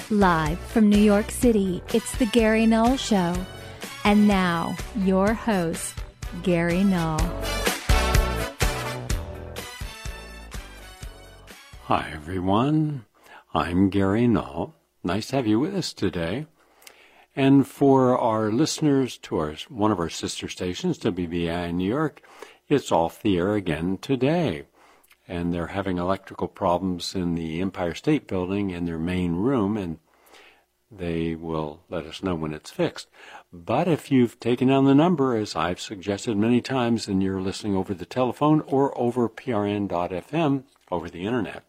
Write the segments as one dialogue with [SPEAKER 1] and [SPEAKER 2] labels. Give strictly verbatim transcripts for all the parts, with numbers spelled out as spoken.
[SPEAKER 1] Live from New York City, it's the Gary Null Show. And now, your host, Gary Null.
[SPEAKER 2] Hi, everyone. I'm Gary Null. Nice to have you with us today. And for our listeners to our one of our sister stations, W B I in New York, it's off the air again today. And they're having electrical problems in the Empire State Building in their main room, and they will let us know when it's fixed. But if you've taken down the number, as I've suggested many times, and you're listening over the telephone or over P R N dot F M, over the internet.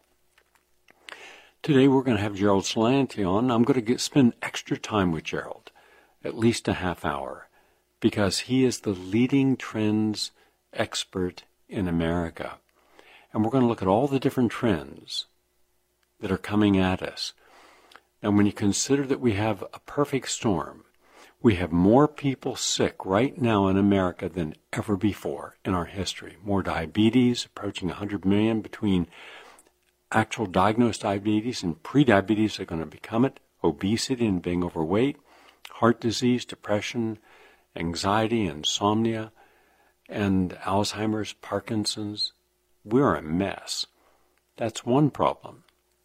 [SPEAKER 2] Today we're going to have Gerald Celente on. I'm going to get, spend extra time with Gerald, at least a half hour, because he is the leading trends expert in America. And we're going to look at all the different trends that are coming at us. And when you consider that we have a perfect storm, we have more people sick right now in America than ever before in our history. More diabetes, approaching one hundred million between actual diagnosed diabetes and prediabetes are going to become it, obesity and being overweight, heart disease, depression, anxiety, insomnia, and Alzheimer's, Parkinson's. We're a mess. That's one problem.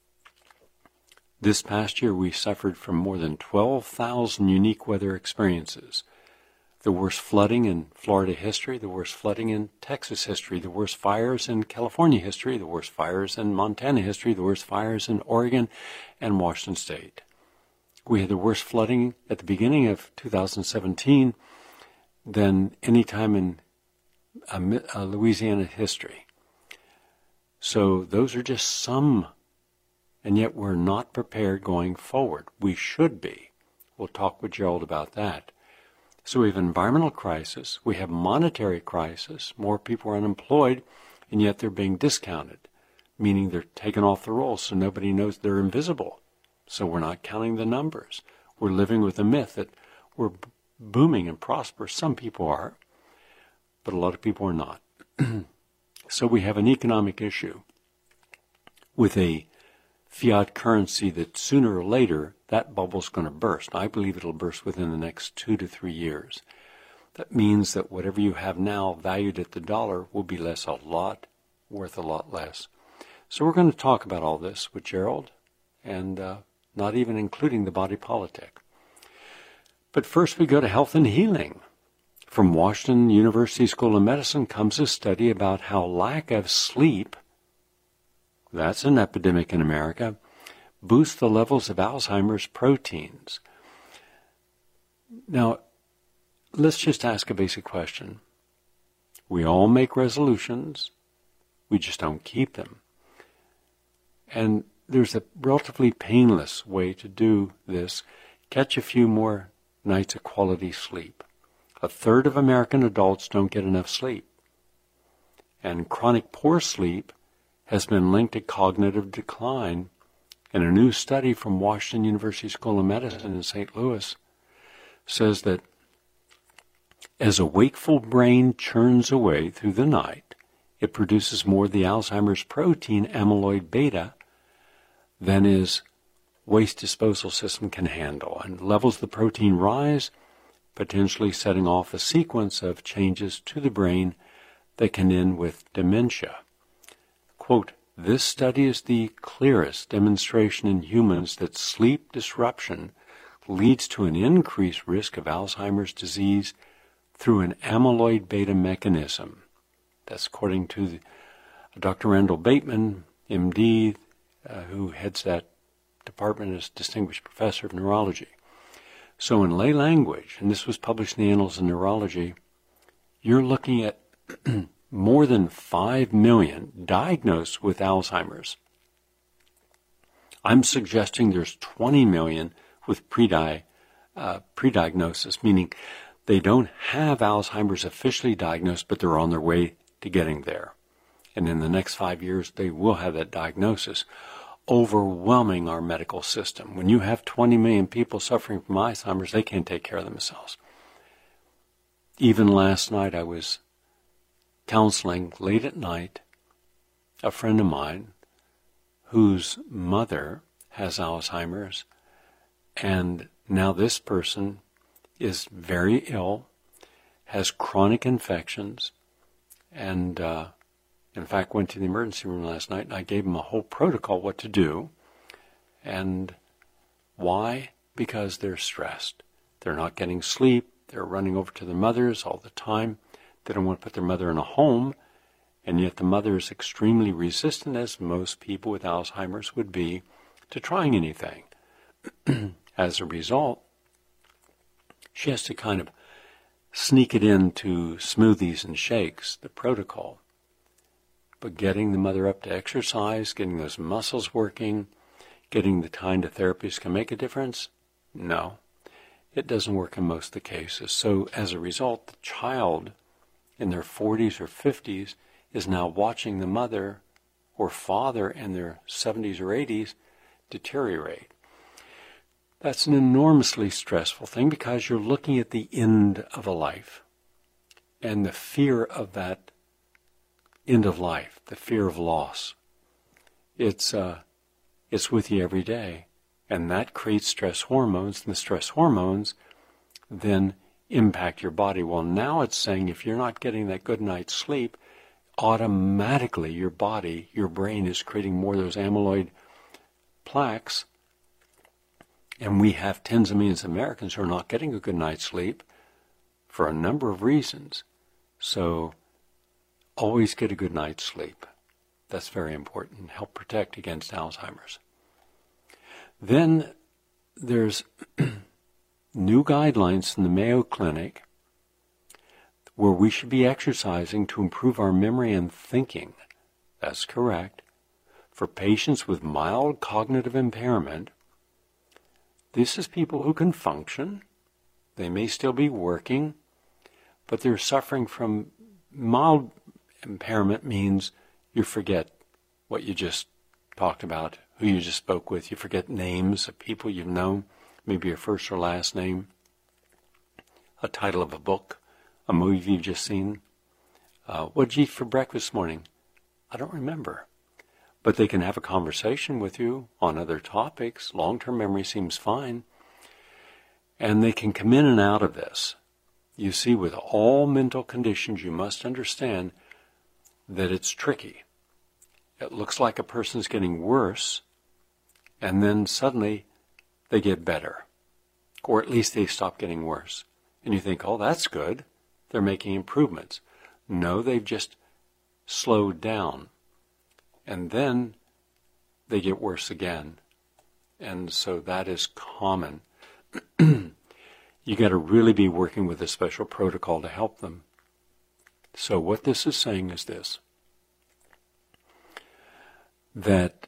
[SPEAKER 2] This past year, we suffered from more than twelve thousand unique weather experiences. The worst flooding in Florida history, the worst flooding in Texas history, the worst fires in California history, the worst fires in Montana history, the worst fires in Oregon and Washington State. We had the worst flooding at the beginning of two thousand seventeen than any time in uh, uh, Louisiana history. So those are just some, and yet we're not prepared going forward. We should be. We'll talk with Gerald about that. So we have an environmental crisis, we have monetary crisis, more people are unemployed, and yet they're being discounted, meaning they're taken off the rolls so nobody knows they're invisible. So we're not counting the numbers. We're living with the myth that we're booming and prosperous. Some people are, but a lot of people are not. So we have an economic issue with a fiat currency that sooner or later that bubble's going to burst. I believe it'll burst within the next two to three years. That means that whatever you have now valued at the dollar will be less a lot, worth a lot less. So we're going to talk about all this with Gerald, and uh, not even including the body politic. But first we go to health and healing. From Washington University School of Medicine comes a study about how lack of sleep, that's an epidemic in America, boosts the levels of Alzheimer's proteins. Now, let's just ask a basic question. We all make resolutions, we just don't keep them. And there's a relatively painless way to do this. Catch a few more nights of quality sleep. A third of American adults don't get enough sleep. And chronic poor sleep has been linked to cognitive decline. And a new study from Washington University School of Medicine in Saint Louis says that as a wakeful brain churns away through the night, it produces more of the Alzheimer's protein amyloid beta than its waste disposal system can handle. And levels of the protein rise, potentially setting off a sequence of changes to the brain that can end with dementia. Quote, this study is the clearest demonstration in humans that sleep disruption leads to an increased risk of Alzheimer's disease through an amyloid beta mechanism. That's according to the, Doctor Randall Bateman, M D, uh, who heads that department as Distinguished Professor of Neurology. So in lay language, and this was published in the Annals of Neurology, you're looking at more than five million diagnosed with Alzheimer's. I'm suggesting there's twenty million with pre-di- uh, pre-diagnosis, meaning they don't have Alzheimer's officially diagnosed, but they're on their way to getting there. And in the next five years, they will have that diagnosis, overwhelming our medical system. When you have twenty million people suffering from Alzheimer's, they can't take care of themselves. Even last night, I was counseling late at night a friend of mine whose mother has Alzheimer's, And now this person is very ill, has chronic infections, and uh, in fact went to the emergency room last night, and I gave him a whole protocol what to do. And why? Because they're stressed. They're not getting sleep. They're running over to their mothers all the time. They don't want to put their mother in a home, and yet the mother is extremely resistant, as most people with Alzheimer's would be, to trying anything. As a result, she has to kind of sneak it into smoothies and shakes, the protocol. But getting the mother up to exercise, getting those muscles working, getting the kind of therapies can make a difference? No, it doesn't work in most of the cases. So as a result, the child in their forties or fifties is now watching the mother or father in their seventies or eighties deteriorate. That's an enormously stressful thing because you're looking at the end of a life. And the fear of that end of life, the fear of loss, it's uh, it's with you every day. And that creates stress hormones, and the stress hormones then impact your body. Well, now it's saying if you're not getting that good night's sleep, automatically your body, your brain is creating more of those amyloid plaques. And we have tens of millions of Americans who are not getting a good night's sleep for a number of reasons. So always get a good night's sleep. That's very important. Help protect against Alzheimer's. Then there's new guidelines from the Mayo Clinic where we should be exercising to improve our memory and thinking. That's correct. For patients with mild cognitive impairment, this is people who can function. They may still be working, but they're suffering from mild impairment. Means you forget what you just talked about, who you just spoke with. You forget names of people you've known, maybe your first or last name, a title of a book, a movie you've just seen. Uh, what did you eat for breakfast this morning? I don't remember. But they can have a conversation with you on other topics. Long-term memory seems fine. And they can come in and out of this. You see, with all mental conditions, you must understand that it's tricky. It looks like a person's getting worse, and then suddenly they get better. Or at least they stop getting worse. And you think, oh, that's good. They're making improvements. No, they've just slowed down. And then they get worse again. And so that is common. You got to really be working with a special protocol to help them. So what this is saying is this, that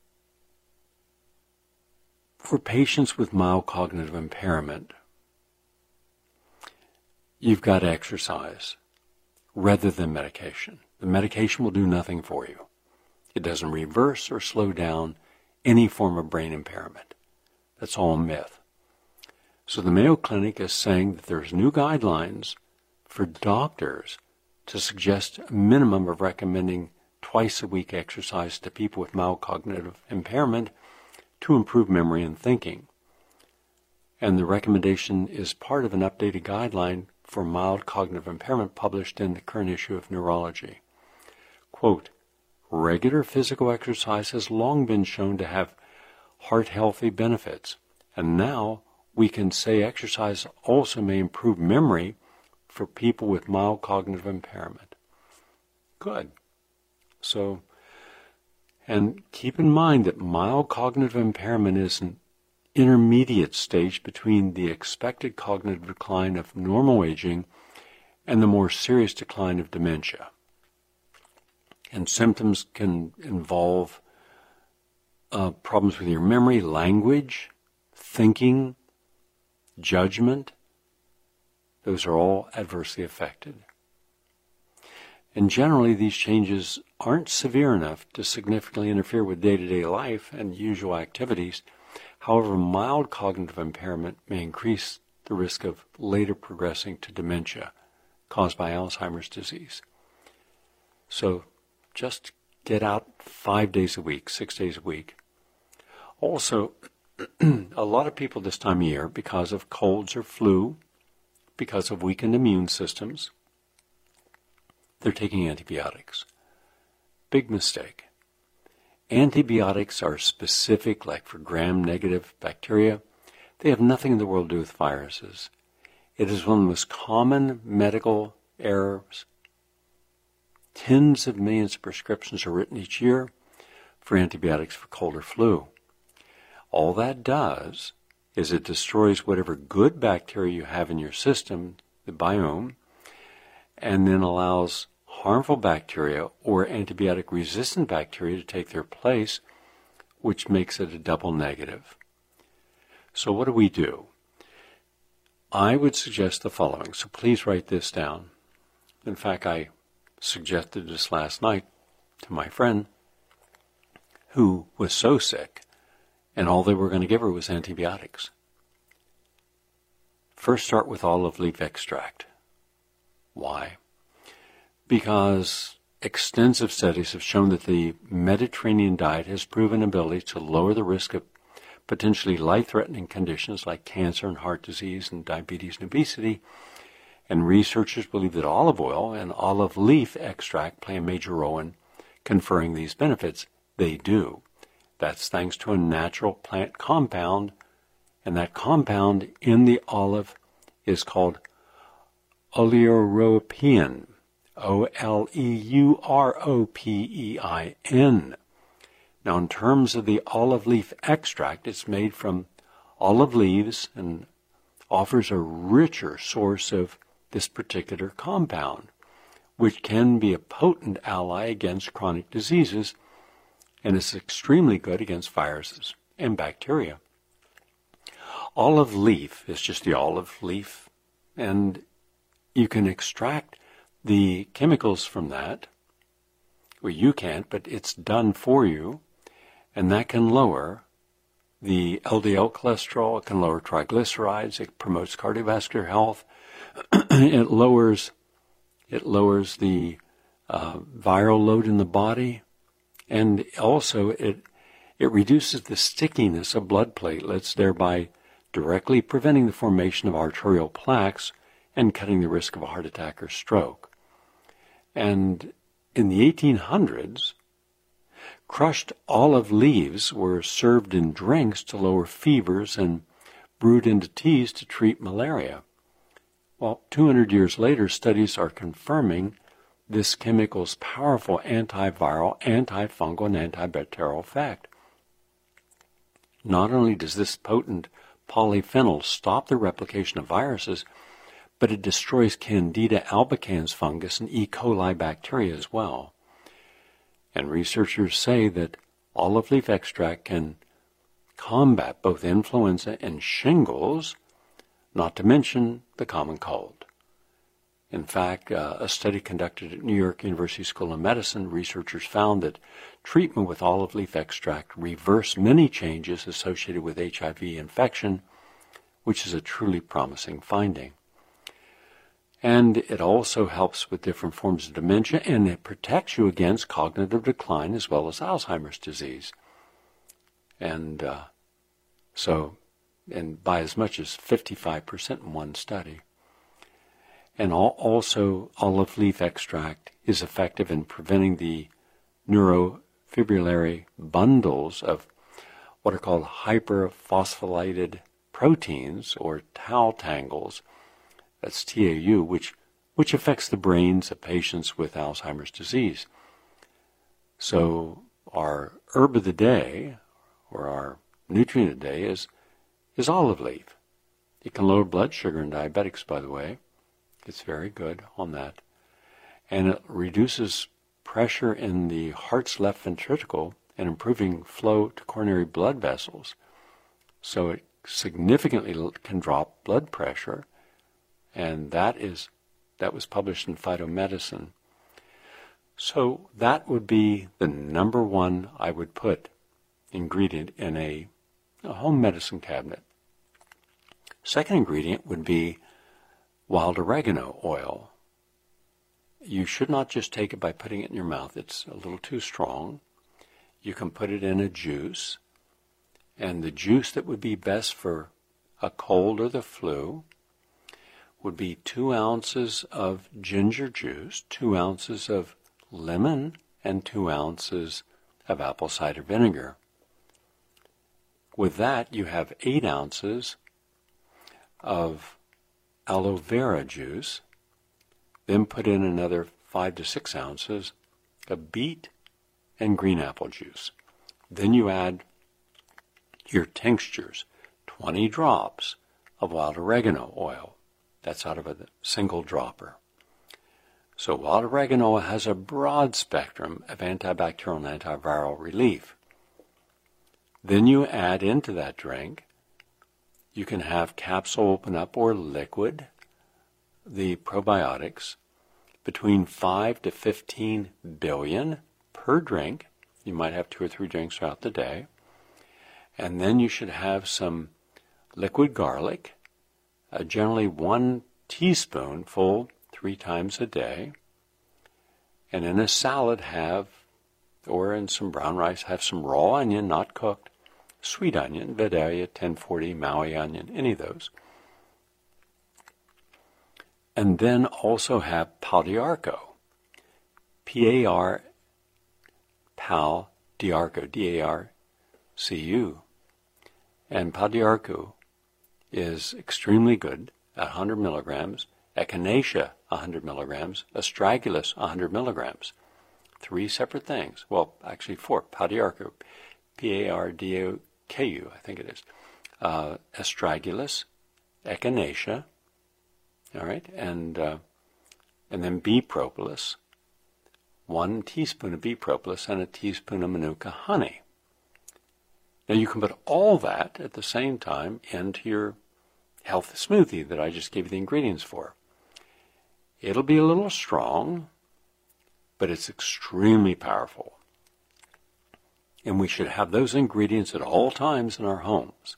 [SPEAKER 2] for patients with mild cognitive impairment, you've got to exercise rather than medication. The medication will do nothing for you. It doesn't reverse or slow down any form of brain impairment. That's all a myth. So the Mayo Clinic is saying that there's new guidelines for doctors to suggest a minimum of recommending twice a week exercise to people with mild cognitive impairment to improve memory and thinking. And the recommendation is part of an updated guideline for mild cognitive impairment published in the current issue of Neurology. Quote, regular physical exercise has long been shown to have heart-healthy benefits, and now we can say exercise also may improve memory for people with mild cognitive impairment. Good. So, and keep in mind that mild cognitive impairment is an intermediate stage between the expected cognitive decline of normal aging and the more serious decline of dementia. And symptoms can involve uh, problems with your memory, language, thinking, judgment. Those are all adversely affected. And generally, these changes aren't severe enough to significantly interfere with day-to-day life and usual activities. However, mild cognitive impairment may increase the risk of later progressing to dementia caused by Alzheimer's disease. So just get out five days a week, six days a week. Also, a lot of people this time of year, because of colds or flu, because of weakened immune systems, they're taking antibiotics. Big mistake. Antibiotics are specific, like for gram-negative bacteria. They have nothing in the world to do with viruses. It is one of the most common medical errors. Tens of millions of prescriptions are written each year for antibiotics for cold or flu. All that does is it destroys whatever good bacteria you have in your system, the biome, and then allows harmful bacteria or antibiotic-resistant bacteria to take their place, which makes it a double negative. So what do we do? I would suggest the following, so please write this down. In fact, I suggested this last night to my friend who was so sick, and all they were going to give her was antibiotics. First, start with olive leaf extract. Why? Because extensive studies have shown that the Mediterranean diet has proven ability to lower the risk of potentially life-threatening conditions like cancer and heart disease and diabetes and obesity. And researchers believe that olive oil and olive leaf extract play a major role in conferring these benefits. They do. That's thanks to a natural plant compound, and that compound in the olive is called oleuropein, O L E U R O P E I N. Now, in terms of the olive leaf extract, it's made from olive leaves and offers a richer source of this particular compound, which can be a potent ally against chronic diseases, and is extremely good against viruses and bacteria. Olive leaf is just the olive leaf, and you can extract the chemicals from that. Well, you can't, but it's done for you, and that can lower the L D L cholesterol, it can lower triglycerides, it promotes cardiovascular health, it lowers it lowers the uh, viral load in the body, and also it it reduces the stickiness of blood platelets, thereby directly preventing the formation of arterial plaques and cutting the risk of a heart attack or stroke. And in the eighteen hundreds, crushed olive leaves were served in drinks to lower fevers and brewed into teas to treat malaria. Well, two hundred years later, studies are confirming this chemical's powerful antiviral, antifungal, and antibacterial effect. Not only does this potent polyphenol stop the replication of viruses, but it destroys Candida albicans fungus and E. coli bacteria as well. And researchers say that olive leaf extract can combat both influenza and shingles, not to mention the common cold. In fact, uh, a study conducted at New York University School of Medicine, researchers found that treatment with olive leaf extract reversed many changes associated with H I V infection, which is a truly promising finding. And it also helps with different forms of dementia, and it protects you against cognitive decline as well as Alzheimer's disease. And uh, so, and by as much as fifty-five percent in one study. And also, olive leaf extract is effective in preventing the neurofibrillary bundles of what are called hyperphosphorylated proteins, or tau tangles, that's T A U, which, which affects the brains of patients with Alzheimer's disease. So our herb of the day, or our nutrient of the day, is, is olive leaf. It can lower blood sugar in diabetics, by the way. It's very good on that. And it reduces pressure in the heart's left ventricle and improving flow to coronary blood vessels. So it significantly can drop blood pressure. And that is that was published in Phytomedicine. So that would be the number one I would put ingredient in a, a home medicine cabinet. Second ingredient would be wild oregano oil. You should not just take it by putting it in your mouth. It's a little too strong. You can put it in a juice, And the juice that would be best for a cold or the flu would be two ounces of ginger juice, two ounces of lemon, and two ounces of apple cider vinegar. With that, you have eight ounces of aloe vera juice. Then put in another five to six ounces of beet and green apple juice. Then you add your tinctures, twenty drops of wild oregano oil. That's out of a single dropper. So wild oregano has a broad spectrum of antibacterial and antiviral relief. Then you add into that drink, you can have capsule open up or liquid, the probiotics, between five to fifteen billion per drink. You might have two or three drinks throughout the day. And then you should have some liquid garlic, uh, generally one teaspoonful three times a day. And in a salad have, or in some brown rice, have some raw onion, not cooked, sweet onion, Vidalia, ten forty, Maui onion, any of those. And then also have pau d'arco, P A R, pau d'arco, D A R C U. And pau d'arco is extremely good at one hundred milligrams, echinacea one hundred milligrams, astragalus one hundred milligrams. Three separate things. Well, actually four. Pau d'arco, P A R D O K U, I think it is. Uh, astragalus, echinacea, all right, and uh, and then bee propolis, one teaspoon of bee propolis and a teaspoon of manuka honey. Now you can put all that at the same time into your healthy smoothie that I just gave you the ingredients for. It'll be a little strong, but it's extremely powerful. And we should have those ingredients at all times in our homes.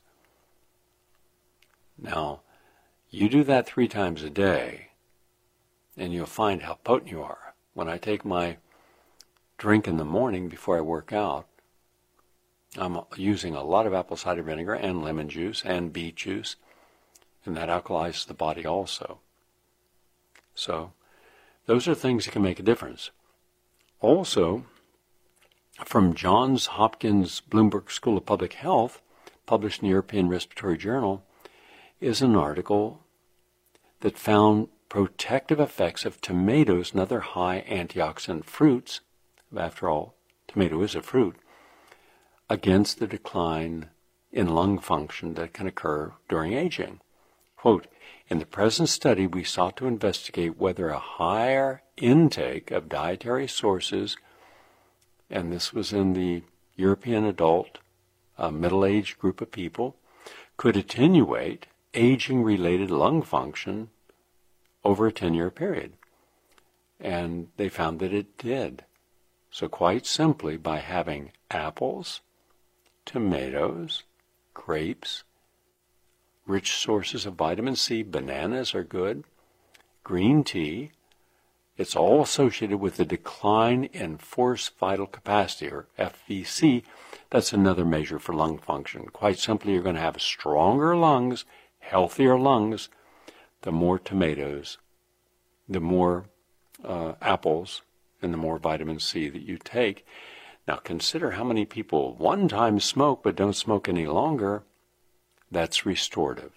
[SPEAKER 2] Now, you do that three times a day, and you'll find how potent you are. When I take my drink in the morning before I work out, I'm using a lot of apple cider vinegar and lemon juice and beet juice, and that alkalizes the body also. So those are things that can make a difference. Also, from Johns Hopkins Bloomberg School of Public Health, published in the European Respiratory Journal, is an article that found protective effects of tomatoes and other high antioxidant fruits, after all, tomato is a fruit, against the decline in lung function that can occur during aging. Quote, in the present study, we sought to investigate whether a higher intake of dietary sources, and this was in the European adult uh, middle-aged group of people, could attenuate aging-related lung function over a ten-year period. And they found that it did. So quite simply, by having apples, tomatoes, grapes, rich sources of vitamin C, bananas are good, green tea, it's all associated with the decline in forced vital capacity, or F V C. That's another measure for lung function. Quite simply, you're going to have stronger lungs, healthier lungs, the more tomatoes, the more uh, apples, and the more vitamin C that you take. Now consider how many people one time smoke but don't smoke any longer. That's restorative.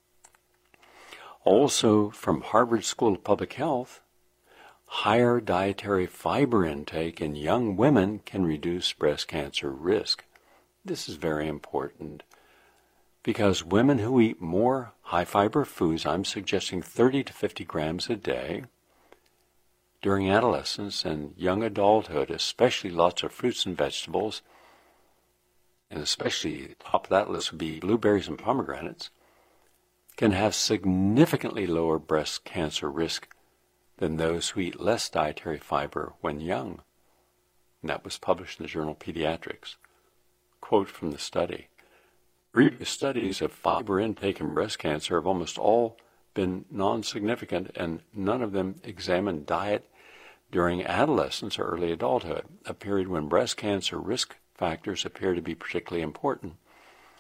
[SPEAKER 2] Also, from Harvard School of Public Health, higher dietary fiber intake in young women can reduce breast cancer risk. This is very important because women who eat more high-fiber foods, I'm suggesting thirty to fifty grams a day, during adolescence and young adulthood, especially lots of fruits and vegetables, and especially top of that list would be blueberries and pomegranates, can have significantly lower breast cancer risk than those who eat less dietary fiber when young. And that was published in the journal Pediatrics. Quote from the study, previous studies of fiber intake in breast cancer have almost all been non-significant, and none of them examined diet during adolescence or early adulthood, a period when breast cancer risk factors appear to be particularly important.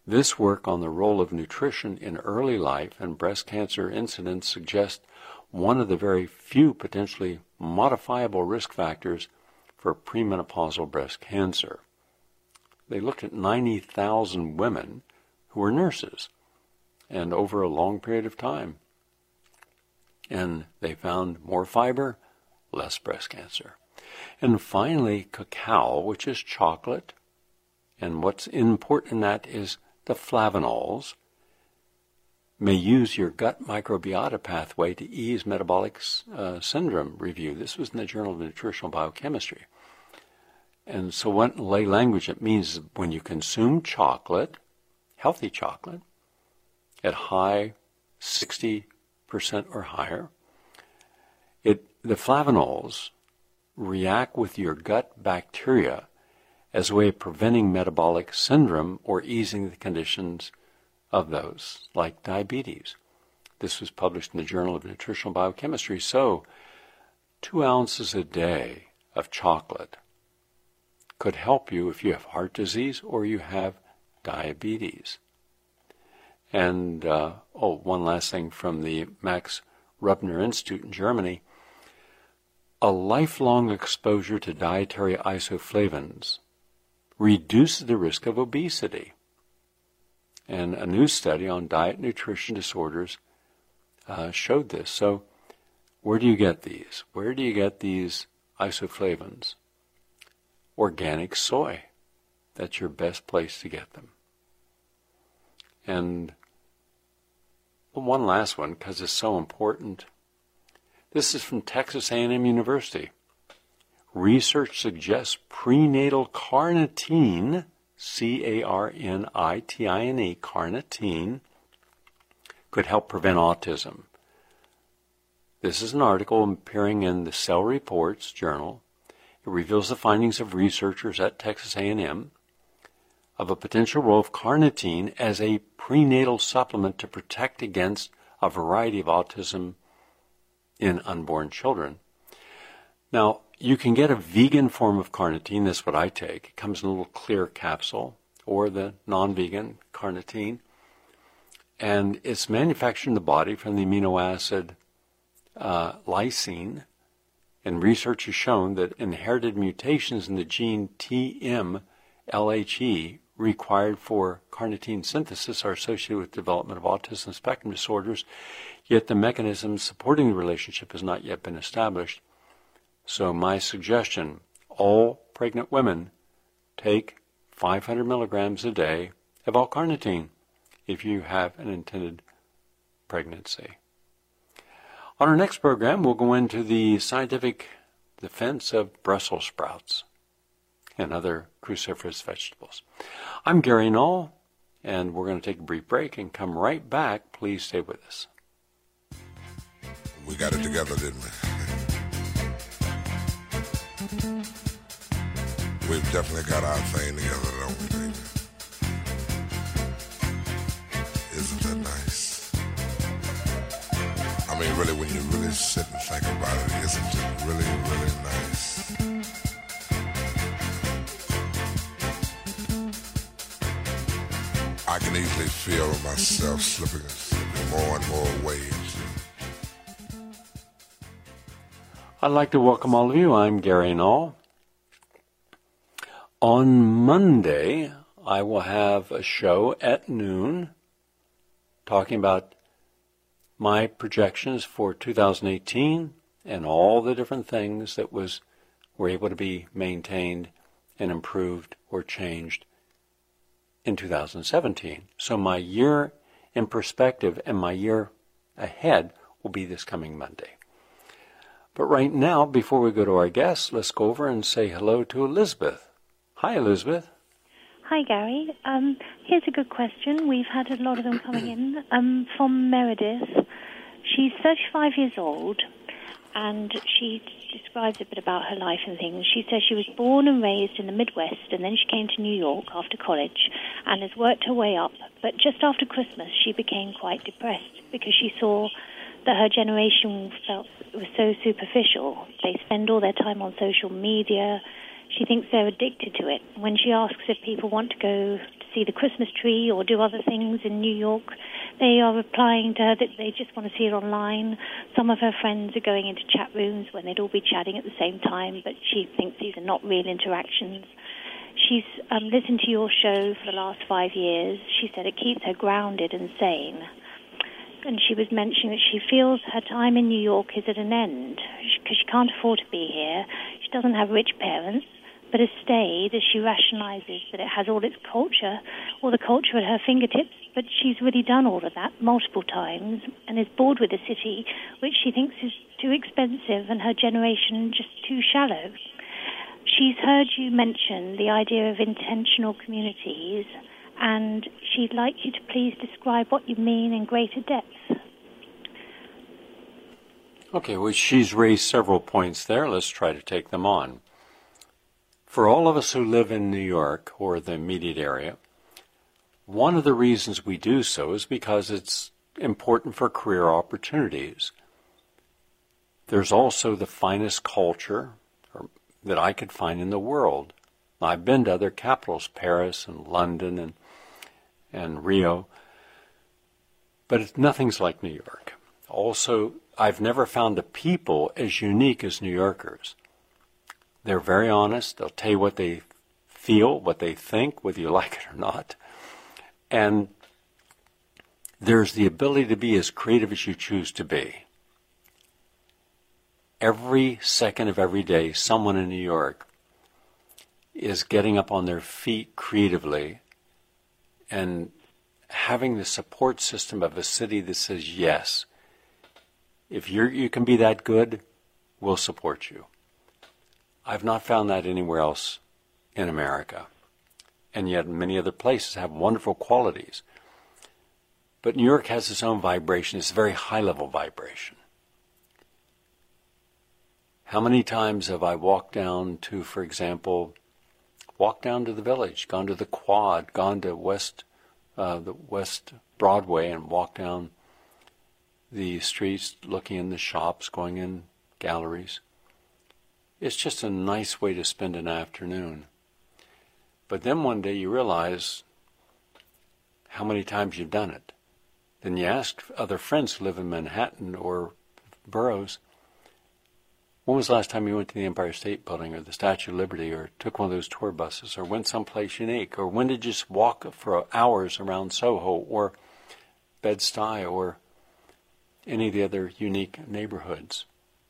[SPEAKER 2] This work on the role of nutrition in early life and breast cancer incidence suggests one of the very few potentially modifiable risk factors for premenopausal breast cancer. They looked at ninety thousand women who were nurses, and over a long period of time. And they found more fiber, less breast cancer. And finally, cacao, which is chocolate, and what's important in that is the flavonols, may use your gut microbiota pathway to ease metabolic uh, syndrome review. This was in the Journal of Nutritional Biochemistry. And so what in lay language it means is when you consume chocolate, healthy chocolate, at high sixty percent or higher, it the flavonols react with your gut bacteria as a way of preventing metabolic syndrome or easing the conditions of those, like diabetes. This was published in the Journal of Nutritional Biochemistry. So, two ounces a day of chocolate could help you if you have heart disease or you have diabetes. And, uh, oh, one last thing from the Max Rubner Institute in Germany. A lifelong exposure to dietary isoflavones reduces the risk of obesity. And a new study on diet nutrition disorders uh, showed this. So where do you get these? Where do you get these isoflavones? Organic soy. That's your best place to get them. And one last one, because it's so important. This is from Texas A and M University. Research suggests prenatal carnitine, C A R N I T I N E, carnitine, could help prevent autism. This is an article appearing in the Cell Reports Journal. It reveals the findings of researchers at Texas A and M of a potential role of carnitine as a prenatal supplement to protect against a variety of autism in unborn children. Now, you can get a vegan form of carnitine. That's what I take. It comes in a little clear capsule, or the non-vegan carnitine. And it's manufactured in the body from the amino acid uh, lysine. And research has shown that inherited mutations in the gene T M L H E required for carnitine synthesis are associated with development of autism spectrum disorders, yet the mechanism supporting the relationship has not yet been established. So my suggestion, all pregnant women take five hundred milligrams a day of L-carnitine if you have an intended pregnancy. On our next program, we'll go into the scientific defense of Brussels sprouts and other cruciferous vegetables. I'm Gary Null, and we're going to take a brief break and come right back. Please stay with us.
[SPEAKER 3] We got it together, didn't we? We've definitely got our thing together, don't we, baby? Isn't that nice? I mean, really, when you really sit and think about it, isn't it really, really nice? I can easily feel myself slipping, slipping more and more waves.
[SPEAKER 2] I'd like to welcome all of you. I'm Gary Null. On Monday, I will have a show at noon talking about my projections for two thousand eighteen and all the different things that was were able to be maintained and improved or changed in two thousand seventeen. So my year in perspective and my year ahead will be this coming Monday. But right now, before we go to our guests, let's go over and say hello to Elizabeth. Hi, Elizabeth.
[SPEAKER 4] Hi, Gary. Um, here's a good question. We've had a lot of them coming in. Um, from Meredith. She's thirty-five years old, and she describes a bit about her life and things. She says she was born and raised in the Midwest, and then she came to New York after college and has worked her way up. But just after Christmas, she became quite depressed because she saw that her generation felt it was so superficial. They spend all their time on social media. She thinks they're addicted to it. When she asks if people want to go to see the Christmas tree or do other things in New York. They are replying to her that they just want to see it online. Some of her friends are going into chat rooms when they'd all be chatting at the same time, but she thinks these are not real interactions. She's um, listened to your show for the last five years. She said it keeps her grounded and sane. And she was mentioning that she feels her time in New York is at an end because she can't afford to be here. She doesn't have rich parents, but has stayed as she rationalizes that it has all its culture, all the culture at her fingertips, but she's really done all of that multiple times and is bored with the city, which she thinks is too expensive and her generation just too shallow. She's heard you mention the idea of intentional communities, and she'd like you to please describe what you mean in greater depth.
[SPEAKER 2] Okay, well, she's raised several points there. Let's try to take them on. For all of us who live in New York or the immediate area, one of the reasons we do so is because it's important for career opportunities. There's also the finest culture that I could find in the world. I've been to other capitals, Paris and London and and Rio, but it's, nothing's like New York. Also, I've never found the people as unique as New Yorkers. They're very honest. They'll tell you what they feel, what they think, whether you like it or not. And there's the ability to be as creative as you choose to be. Every second of every day, someone in New York is getting up on their feet creatively and having the support system of a city that says, yes, if you're, you can be that good, we'll support you. I've not found that anywhere else in America. And yet many other places have wonderful qualities. But New York has its own vibration. It's a very high-level vibration. How many times have I walked down to, for example, walked down to the Village, gone to the Quad, gone to West, uh, the West Broadway and walked down the streets, looking in the shops, going in galleries. It's just a nice way to spend an afternoon. But then one day you realize how many times you've done it. Then you ask other friends who live in Manhattan or boroughs, when was the last time you went to the Empire State Building or the Statue of Liberty or took one of those tour buses or went someplace unique? Or when did you just walk for hours around Soho or Bed-Stuy or any of the other unique neighborhoods?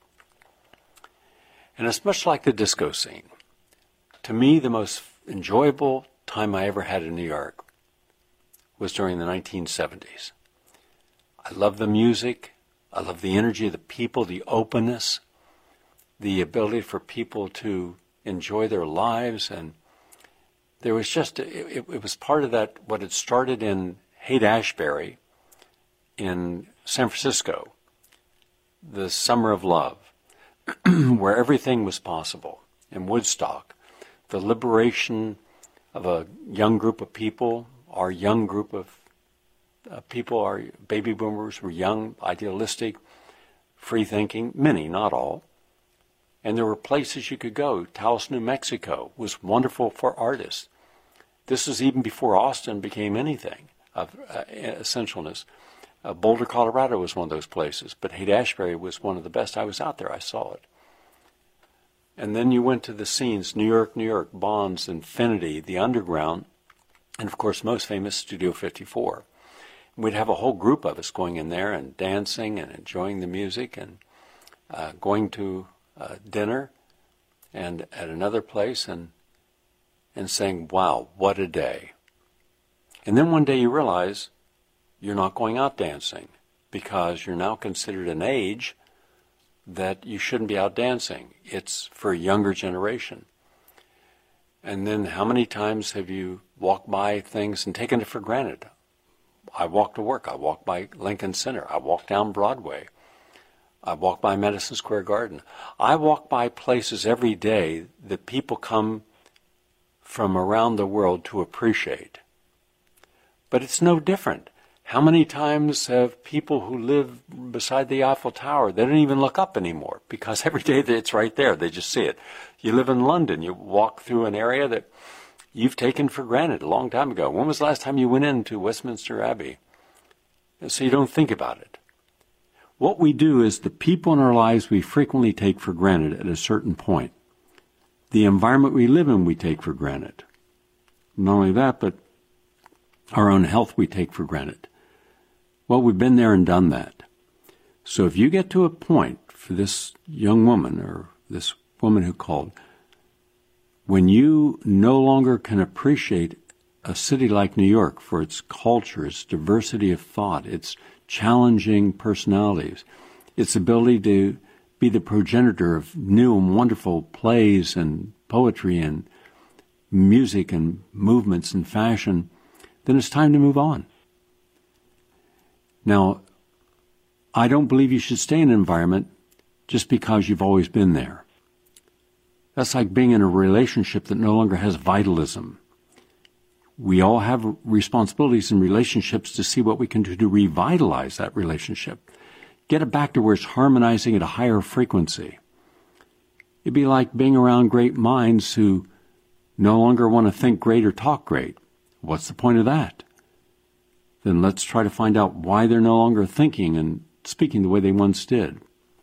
[SPEAKER 2] And it's much like the disco scene. To me, the most enjoyable time I ever had in New York was during the nineteen seventies. I love the music. I love the energy of the people, the openness, the ability for people to enjoy their lives. And there was just, it, it was part of that, what had started in Haight-Ashbury in San Francisco, the Summer of Love, where everything was possible. In Woodstock, the liberation of a young group of people, our young group of uh, people, our baby boomers were young, idealistic, free-thinking, many, not all. And there were places you could go. Taos, New Mexico was wonderful for artists. This was even before Austin became anything of uh, essentialness. Uh, Boulder, Colorado was one of those places, but Haight-Ashbury was one of the best. I was out there. I saw it. And then you went to the scenes, New York, New York, Bonds, Infinity, the Underground, and of course most famous, Studio fifty-four. And we'd have a whole group of us going in there and dancing and enjoying the music and uh, going to uh, dinner and at another place and and saying, wow, what a day. And then one day you realize you're not going out dancing because you're now considered an age that you shouldn't be out dancing. It's for a younger generation. And then how many times have you walked by things and taken it for granted? I walk to work. I walk by Lincoln Center. I walk down Broadway. I walk by Madison Square Garden. I walk by places every day that people come from around the world to appreciate. But it's no different. How many times have people who live beside the Eiffel Tower, they don't even look up anymore because every day it's right there. They just see it. You live in London. You walk through an area that you've taken for granted a long time ago. When was the last time you went into Westminster Abbey? So you don't think about it. What we do is the people in our lives we frequently take for granted at a certain point. The environment we live in we take for granted. Not only that, but our own health we take for granted. Well, we've been there and done that. So if you get to a point for this young woman or this woman who called, when you no longer can appreciate a city like New York for its culture, its diversity of thought, its challenging personalities, its ability to be the progenitor of new and wonderful plays and poetry and music and movements and fashion, then it's time to move on. Now, I don't believe you should stay in an environment just because you've always been there. That's like being in a relationship that no longer has vitalism. We all have responsibilities in relationships to see what we can do to revitalize that relationship. Get it back to where it's harmonizing at a higher frequency. It'd be like being around great minds who no longer want to think great or talk great. What's the point of that? Then let's try to find out why they're no longer thinking and speaking the way they once did.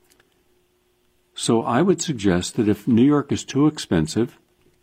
[SPEAKER 2] So I would suggest that if New York is too expensive,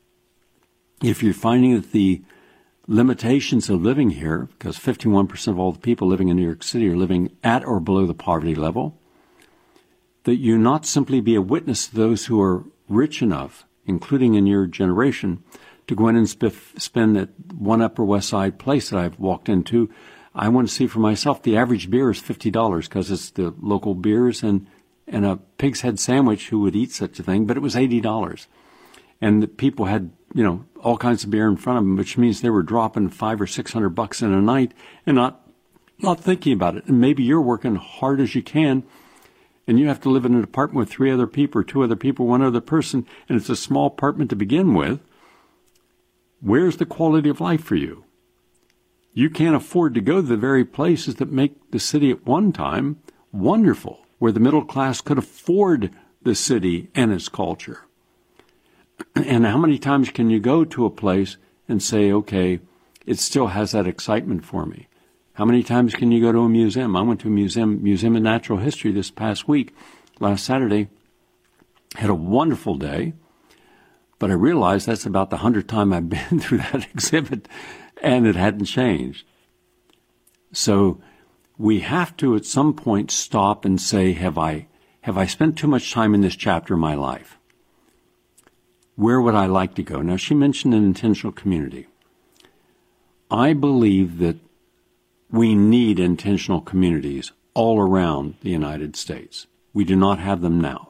[SPEAKER 2] if you're finding that the limitations of living here, because fifty-one percent of all the people living in New York City are living at or below the poverty level, that you not simply be a witness to those who are rich enough, including in your generation, to go in and sp- spend at one Upper West Side place that I've walked into. I want to see for myself the average beer is fifty dollars because it's the local beers and, and a pig's head sandwich. Who would eat such a thing? But it was eighty dollars. And the people had, you know, all kinds of beer in front of them, which means they were dropping five or six hundred bucks in a night and not, not thinking about it. And maybe you're working hard as you can, and you have to live in an apartment with three other people or two other people, one other person, and it's a small apartment to begin with. Where's the quality of life for you? You can't afford to go to the very places that make the city at one time wonderful, where the middle class could afford the city and its culture. And how many times can you go to a place and say, okay, it still has that excitement for me? How many times can you go to a museum? I went to a museum, Museum of Natural History this past week, last Saturday. Had a wonderful day, but I realized that's about the hundredth time I've been through that exhibit, and it hadn't changed. So we have to at some point stop and say, have I, have I spent too much time in this chapter of my life? Where would I like to go? Now, she mentioned an intentional community. I believe that we need intentional communities all around the United States. We do not have them now.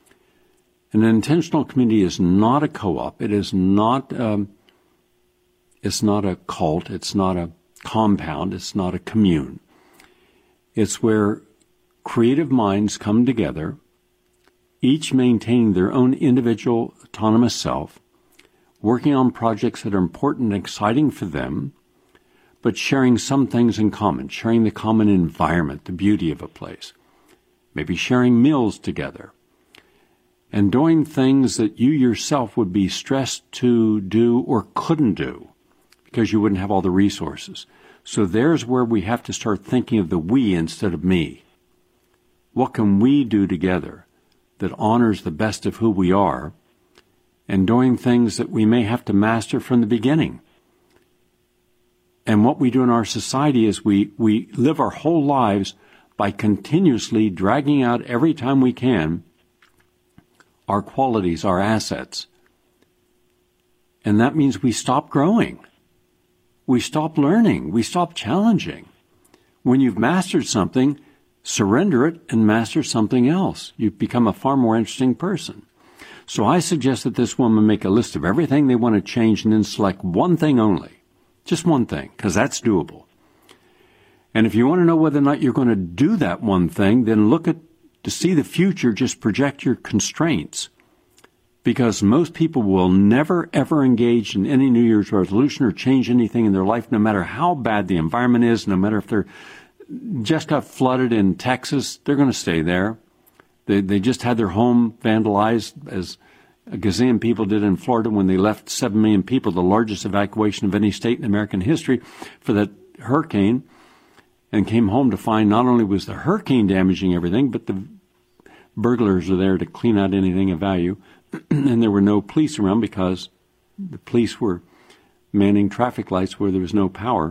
[SPEAKER 2] An intentional community is not a co-op. It is not, um, it's not a cult. It's not a compound. It's not a commune. It's where creative minds come together, each maintaining their own individual autonomous self, working on projects that are important and exciting for them, but sharing some things in common, sharing the common environment, the beauty of a place, maybe sharing meals together, and doing things that you yourself would be stressed to do or couldn't do because you wouldn't have all the resources. So there's where we have to start thinking of the we instead of me. What can we do together that honors the best of who we are, and doing things that we may have to master from the beginning? And what we do in our society is we, we live our whole lives by continuously dragging out every time we can our qualities, our assets. And that means we stop growing. We stop learning. We stop challenging. When you've mastered something, surrender it and master something else. You become a far more interesting person. So I suggest that this woman make a list of everything they want to change and then select one thing only. Just one thing, because that's doable. And if you want to know whether or not you're going to do that one thing, then look at, to see the future, just project your constraints. Because most people will never, ever engage in any New Year's resolution or change anything in their life, no matter how bad the environment is, no matter if they're just got flooded in Texas, they're going to stay there. They they just had their home vandalized as a gazillion people did in Florida when they left seven million people, the largest evacuation of any state in American history for that hurricane, and came home to find not only was the hurricane damaging everything, but the burglars were there to clean out anything of value, and there were no police around because the police were manning traffic lights where there was no power.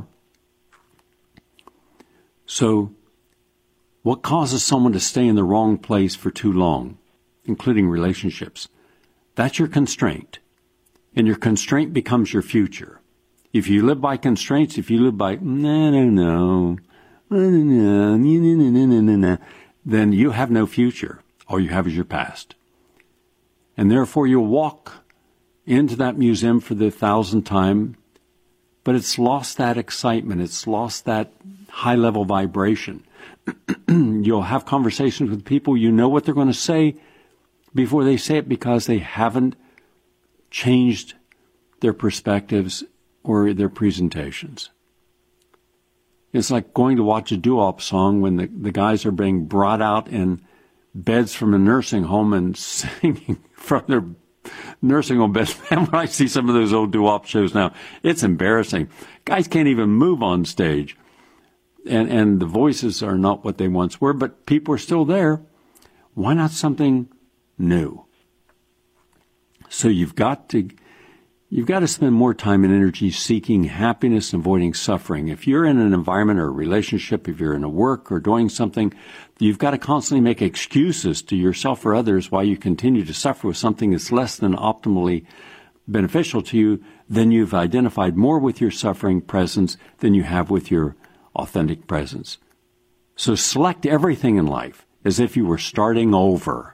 [SPEAKER 2] So, what causes someone to stay in the wrong place for too long, including relationships? That's your constraint. And your constraint becomes your future. If you live by constraints, if you live by, no, no, no, no, no, no, no, then you have no future. All you have is your past. And therefore you'll walk into that museum for the thousandth time, but it's lost that excitement. It's lost that high-level vibration. You'll have conversations with people. You know what they're going to say before they say it because they haven't changed their perspectives or their presentations. It's like going to watch a doo-wop song when the, the guys are being brought out in beds from a nursing home and singing from their nursing home beds. And when I see some of those old doo-wop shows now, it's embarrassing. Guys can't even move on stage. And, and the voices are not what they once were, but people are still there. Why not something new? So you've got to, you've got to spend more time and energy seeking happiness and avoiding suffering. If you're in an environment or a relationship, if you're in a work or doing something, you've got to constantly make excuses to yourself or others why you continue to suffer with something that's less than optimally beneficial to you. Then you've identified more with your suffering presence than you have with your authentic presence. So select everything in life as if you were starting over.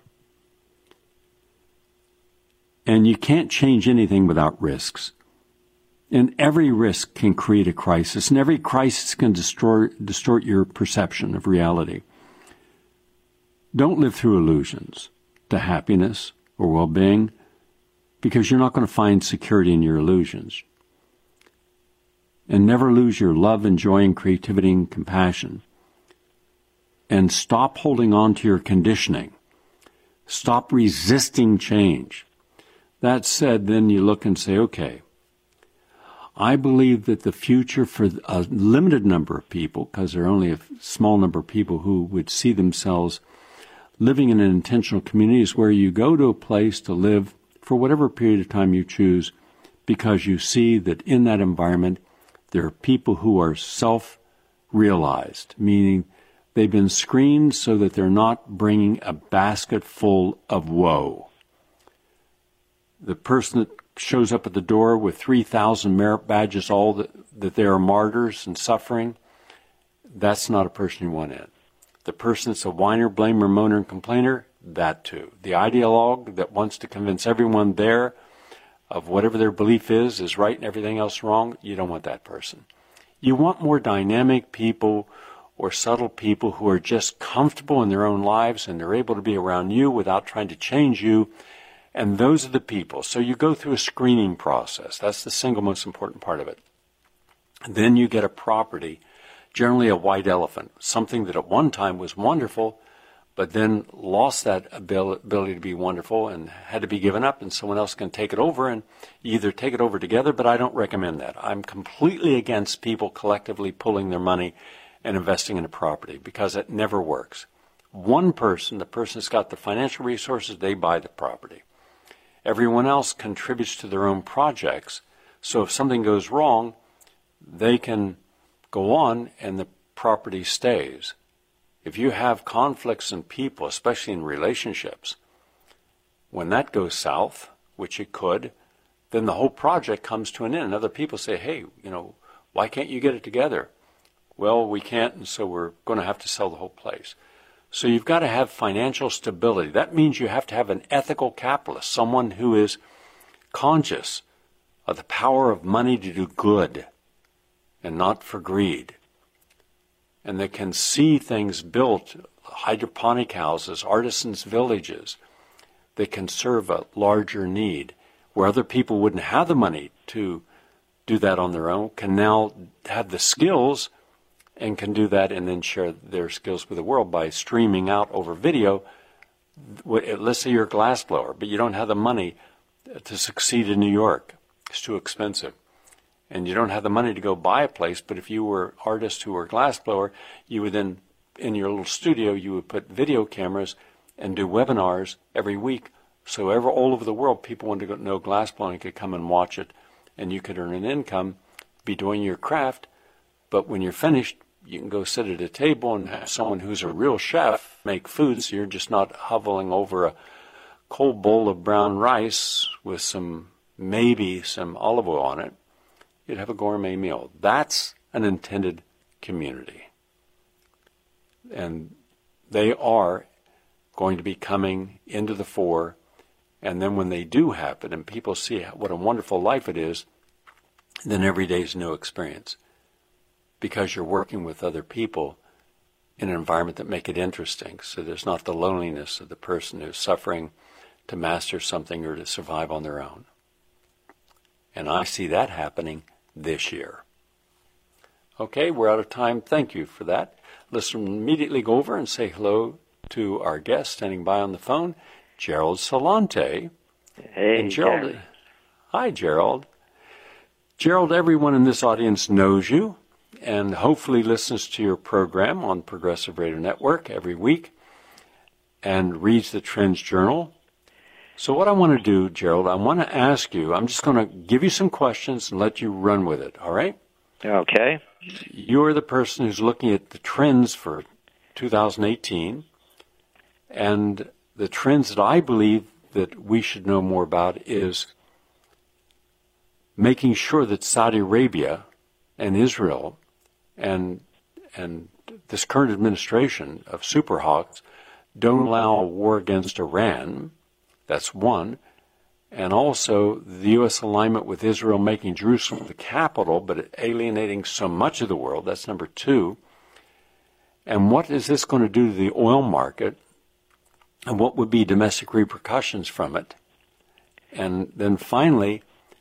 [SPEAKER 2] And you can't change anything without risks. And every risk can create a crisis, and every crisis can destroy, distort your perception of reality. Don't live through illusions to happiness or well-being, because you're not going to find security in your illusions. And never lose your love and joy and creativity and compassion. And stop holding on to your conditioning. Stop resisting change. That said, then you look and say, okay, I believe that the future for a limited number of people, because there are only a small number of people who would see themselves living in an intentional community, is where you go to a place to live for whatever period of time you choose, because you see that in that environment there are people who are self-realized, meaning they've been screened so that they're not bringing a basket full of woe. The person that shows up at the door with three thousand merit badges, all that, that they are martyrs and suffering, that's not a person you want in. The person that's a whiner, blamer, moaner, and complainer, that too. The ideologue that wants to convince everyone there of whatever their belief is, is right and everything else wrong, you don't want that person. You want more dynamic people or subtle people who are just comfortable in their own lives and they're able to be around you without trying to change you. And those are the people. So you go through a screening process. That's the single most important part of it. And then you get a property, generally a white elephant, something that at one time was wonderful, but then lost that ability to be wonderful and had to be given up, and someone else can take it over, and you either take it over together, but I don't recommend that. I'm completely against people collectively pulling their money and investing in a property, because it never works. One person, the person that's got the financial resources, they buy the property. Everyone else contributes to their own projects, so if something goes wrong, they can go on and the property stays. If you have conflicts in people, especially in relationships, when that goes south, which it could, then the whole project comes to an end. And other people say, hey, you know, why can't you get it together? Well, we can't, and so we're going to have to sell the whole place. So you've got to have financial stability. That means you have to have an ethical capitalist, someone who is conscious of the power of money to do good and not for greed. And they can see things built, hydroponic houses, artisans' villages, that can serve a larger need, where other people wouldn't have the money to do that on their own, can now have the skills and can do that and then share their skills with the world by streaming out over video. Let's say you're a glassblower, but you don't have the money. to succeed in New York. It's too expensive. And you don't have the money to go buy a place, but if you were an artist who were a glassblower, you would then, in your little studio, you would put video cameras and do webinars every week. So ever, all over the world, people wanted to know glassblowing could come and watch it, and you could earn an income, be doing your craft, but when you're finished, you can go sit at a table and have someone who's a real chef make food, so you're just not hovering over a cold bowl of brown rice with some, maybe some olive oil on it. You'd have a gourmet meal. That's an intended community. And they are going to be coming into the fore. And then when they do happen and people see what a wonderful life it is, then every day is a new experience. Because you're working with other people in an environment that make it interesting. So there's not the loneliness of the person who's suffering to master something or to survive on their own. And I see that happening this year. Okay, we're out of time. Thank you for that. Let's immediately go over and say hello to our guest standing by on the phone, Gerald Celente.
[SPEAKER 5] Hey,
[SPEAKER 2] and Gerald,
[SPEAKER 5] Gary.
[SPEAKER 2] Hi, Gerald. Gerald, everyone in this audience knows you and hopefully listens to your program on Progressive Radio Network every week and reads the Trends Journal. So what I want to do, Gerald, I want to ask you, I'm just going to give you some questions and let you run with it, all right?
[SPEAKER 5] Okay.
[SPEAKER 2] You're the person who's looking at the trends for two thousand eighteen, and the trends that I believe that we should know more about is making sure that Saudi Arabia and Israel and and this current administration of superhawks don't allow a war against Iran. That's one. And also the U S alignment with Israel making Jerusalem the capital, but alienating so much of the world. That's number two. And what is this going to do to the oil market? And what would be domestic repercussions from it? And then finally,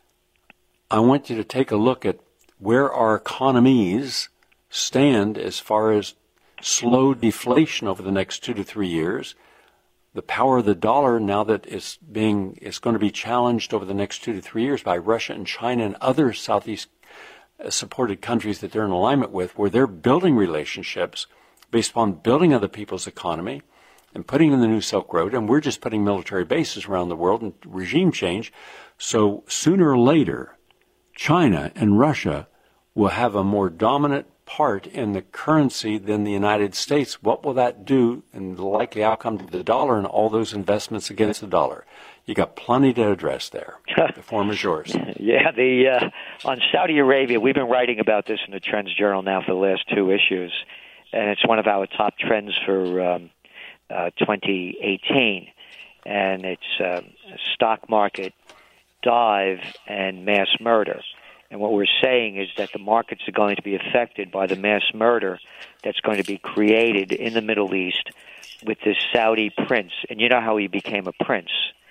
[SPEAKER 2] I want you to take a look at where our economies stand as far as slow deflation over the next two to three years. The power of the dollar, now that it's being, it's going to be challenged over the next two to three years by Russia and China and other Southeast supported countries that they're in alignment with, where they're building relationships based upon building other people's economy and putting in the new Silk Road, and we're just putting military bases around the world and regime change. So sooner or later, China and Russia will have a more dominant part in the currency than the United States. What will that do in the likely outcome to the dollar and all those investments against the dollar? You got plenty to address there. The form is yours.
[SPEAKER 5] Yeah, the uh, on Saudi Arabia, we've been writing about this in the Trends Journal now for the last two issues, and it's one of our top trends for um, uh, twenty eighteen, and it's uh, stock market dive and mass murder. And what we're saying is that the markets are going to be affected by the mass murder that's going to be created in the Middle East with this Saudi prince. And you know how he became a prince.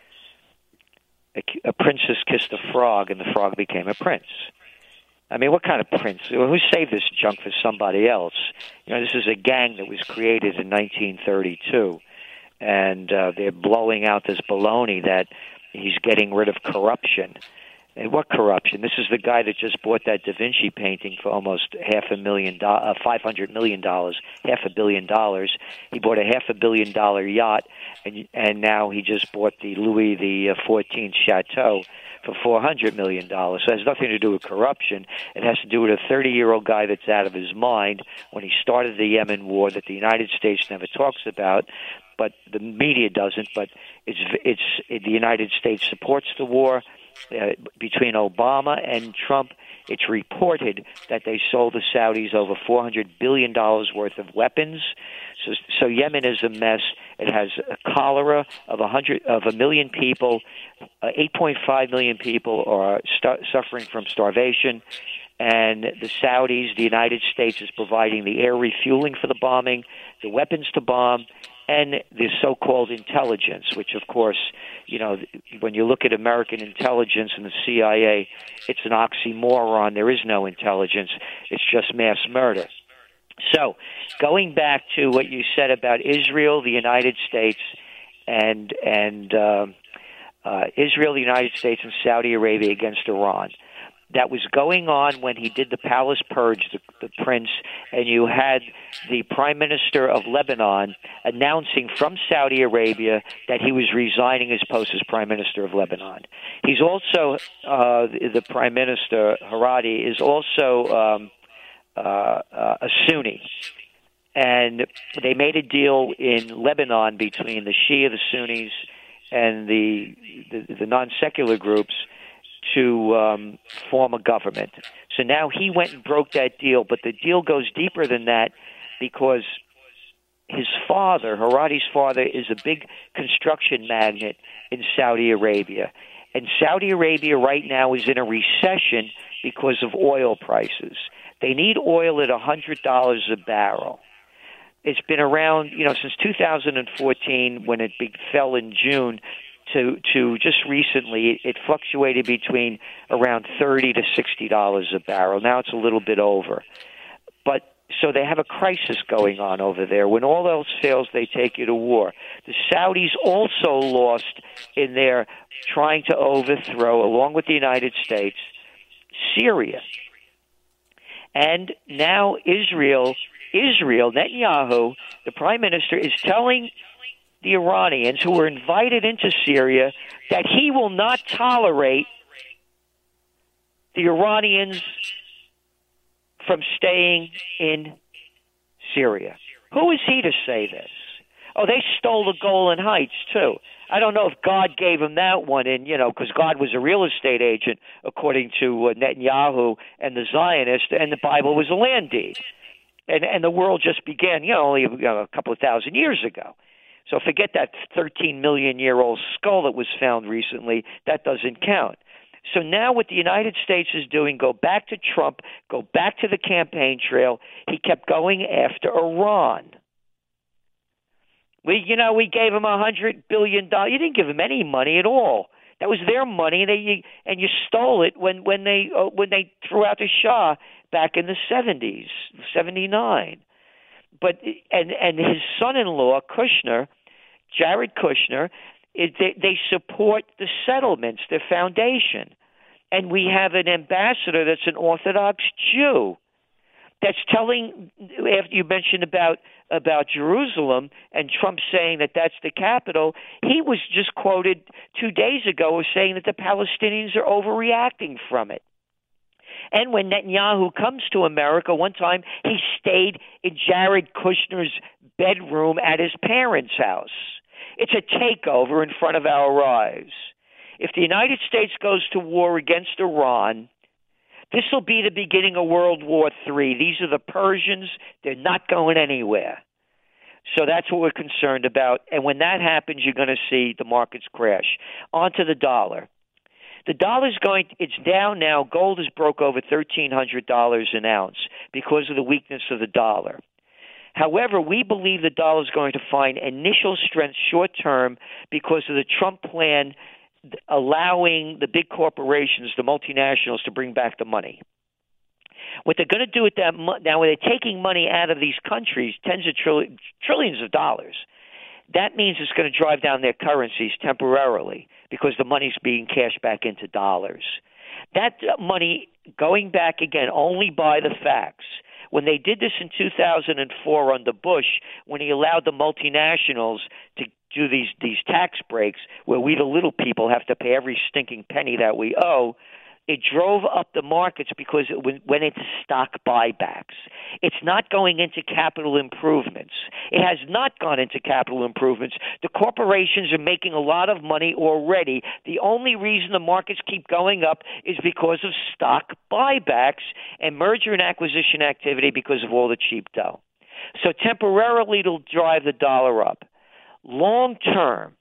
[SPEAKER 5] A, a princess kissed a frog, and the frog became a prince. I mean, what kind of prince? Who saved this junk for somebody else? You know, this is a gang that was created in nineteen thirty-two, and uh, they're blowing out this baloney that he's getting rid of corruption. And what corruption? This is the guy that just bought that Da Vinci painting for almost half a million, do- uh, five hundred million dollars, half a billion dollars. He bought a half a billion dollar yacht, and and now he just bought the Louis the Fourteenth Chateau for four hundred million dollars. So it has nothing to do with corruption. It has to do with a thirty-year-old guy that's out of his mind when he started the Yemen war that the United States never talks about, but the media doesn't. But it's it's it, the United States supports the war. Uh, between Obama and Trump, it's reported that they sold the Saudis over four hundred billion dollars worth of weapons. So, so Yemen is a mess. It has a cholera of a hundred of a million people. Uh, eight point five million people are st- suffering from starvation. And the Saudis, the United States, is providing the air refueling for the bombing, the weapons to bomb, and the so-called intelligence, which, of course, you know, when you look at American intelligence and the C I A, it's an oxymoron. There is no intelligence. It's just mass murder. So going back to what you said about Israel, the United States, and and uh, uh, Israel, the United States, and Saudi Arabia against Iran. That was going on when he did the palace purge, the, the prince, and you had the prime minister of Lebanon announcing from Saudi Arabia that he was resigning his post as prime minister of Lebanon. He's also, uh, the, the prime minister, Hariri, is also um, uh, uh, a Sunni. And they made a deal in Lebanon between the Shia, the Sunnis, and the, the, the non-secular groups to um, form a government. So now he went and broke that deal, but the deal goes deeper than that because his father, Hariri's father, is a big construction magnate in Saudi Arabia. And Saudi Arabia right now is in a recession because of oil prices. They need oil at one hundred dollars a barrel. It's been around, you know, since two thousand fourteen when it be, fell in June to to just recently. It fluctuated between around thirty to sixty dollars a barrel. Now it's a little bit over. But so they have a crisis going on over there. When all else fails, they take you to war. The Saudis also lost in their trying to overthrow, along with the United States, Syria. And now Israel, Israel, Netanyahu, the prime minister, is telling the Iranians who were invited into Syria that he will not tolerate the Iranians from staying in Syria. Who is he to say this? Oh, they stole the Golan Heights, too. I don't know if God gave him that one, in, you know, because God was a real estate agent, according to uh, Netanyahu and the Zionists, and the Bible was a land deed. And, and the world just began, you know, only you know, a couple of thousand years ago. So forget that thirteen million year old skull that was found recently. That doesn't count. So now what the United States is doing, go back to Trump, go back to the campaign trail. He kept going after Iran. We, you know, we gave him a hundred billion dollars. You didn't give him any money at all. That was their money, and they and you stole it when when they uh, when they threw out the Shah back in the seventies, seventy-nine. But and and his son-in-law Kushner, Jared Kushner, it, they, they support the settlements, the foundation, and we have an ambassador that's an Orthodox Jew that's telling. After you mentioned about about Jerusalem and Trump saying that that's the capital, he was just quoted two days ago as saying that the Palestinians are overreacting from it. And when Netanyahu comes to America, one time he stayed in Jared Kushner's bedroom at his parents' house. It's a takeover in front of our eyes. If the United States goes to war against Iran, this will be the beginning of World War Three. These are the Persians. They're not going anywhere. So that's what we're concerned about. And when that happens, you're going to see the markets crash. On to the dollar. The dollar's going, it's down now. Gold has broke over thirteen hundred dollars an ounce because of the weakness of the dollar. However, we believe the dollar is going to find initial strength short term because of the Trump plan allowing the big corporations, the multinationals, to bring back the money. What they're going to do with that mo- now, when they're taking money out of these countries, tens of trillions, trillions of dollars, that means it's going to drive down their currencies temporarily because the money's being cashed back into dollars. That money, going back again, only by the facts. When they did this in two thousand four under Bush, when he allowed the multinationals to do these, these tax breaks where we, the little people, have to pay every stinking penny that we owe, it drove up the markets because it went into stock buybacks. It's not going into capital improvements. It has not gone into capital improvements. The corporations are making a lot of money already. The only reason the markets keep going up is because of stock buybacks and merger and acquisition activity because of all the cheap dough. So temporarily it'll drive the dollar up. Long term,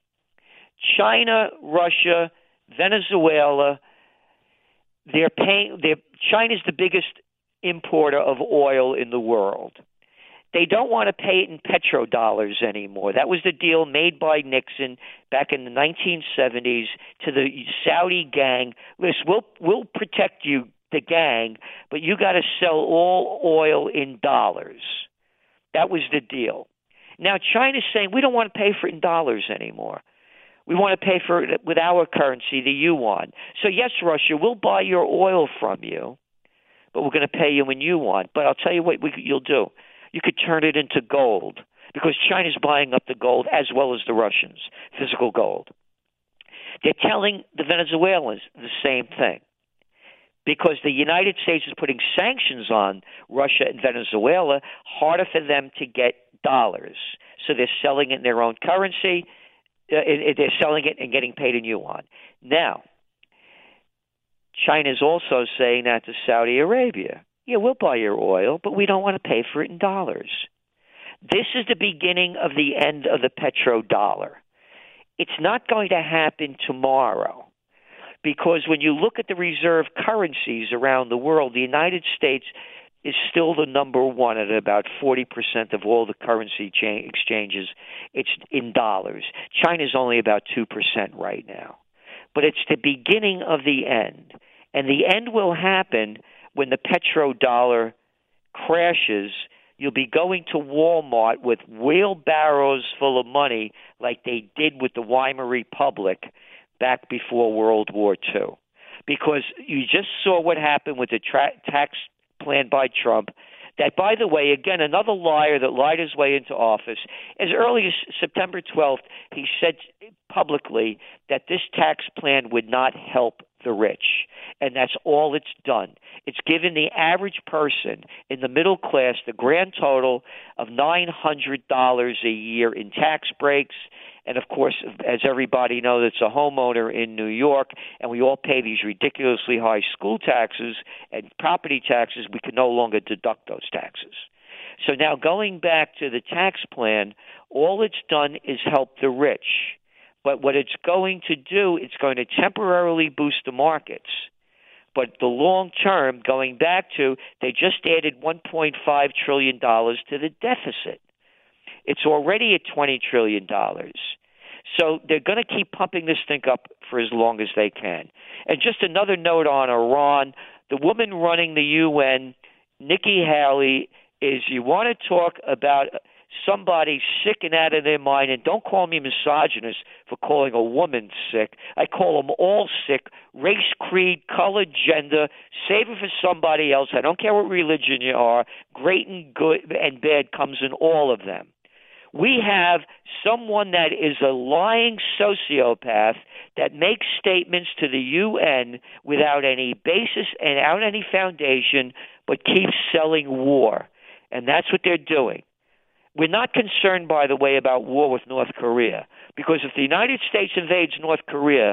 [SPEAKER 5] China, Russia, Venezuela, They're paying. They're, China's the biggest importer of oil in the world. They don't want to pay it in petrodollars anymore. That was the deal made by Nixon back in the nineteen seventies to the Saudi gang. Listen, we'll we'll protect you, the gang, but you got to sell all oil in dollars. That was the deal. Now China's saying we don't want to pay for it in dollars anymore. We want to pay for it with our currency, the yuan. So yes, Russia, we'll buy your oil from you, but we're going to pay you in yuan. But I'll tell you what we, you'll do. You could turn it into gold because China's buying up the gold as well as the Russians, physical gold. They're telling the Venezuelans the same thing because the United States is putting sanctions on Russia and Venezuela, harder for them to get dollars. So they're selling it in their own currency. Uh, it, it, they're selling it and getting paid in yuan. Now, China is also saying that to Saudi Arabia. Yeah, we'll buy your oil, but we don't want to pay for it in dollars. This is the beginning of the end of the petrodollar. It's not going to happen tomorrow because when you look at the reserve currencies around the world, the United States is still the number one at about forty percent of all the currency cha- exchanges. It's in dollars. China's only about two percent right now. But it's the beginning of the end. And the end will happen when the petrodollar crashes. You'll be going to Walmart with wheelbarrows full of money like they did with the Weimar Republic back before World War Two. Because you just saw what happened with the tra- tax plan by Trump. That, by the way, again, another liar that lied his way into office. As early as September twelfth, he said publicly that this tax plan would not help the rich. And that's all it's done. It's given the average person in the middle class the grand total of nine hundred dollars a year in tax breaks. And, of course, as everybody knows, it's a homeowner in New York, and we all pay these ridiculously high school taxes and property taxes. We can no longer deduct those taxes. So now going back to the tax plan, all it's done is help the rich. But what it's going to do, it's going to temporarily boost the markets. But the long term, going back to, they just added one point five trillion dollars to the deficit. It's already at twenty trillion dollars. So they're going to keep pumping this thing up for as long as they can. And just another note on Iran, the woman running the U N, Nikki Haley, is you want to talk about somebody sick and out of their mind, and don't call me misogynist for calling a woman sick. I call them all sick, race, creed, color, gender. Save it for somebody else. I don't care what religion you are. Great and good and bad comes in all of them. We have someone that is a lying sociopath that makes statements to the U N without any basis and without any foundation, but keeps selling war. And that's what they're doing. We're not concerned, by the way, about war with North Korea, because if the United States invades North Korea,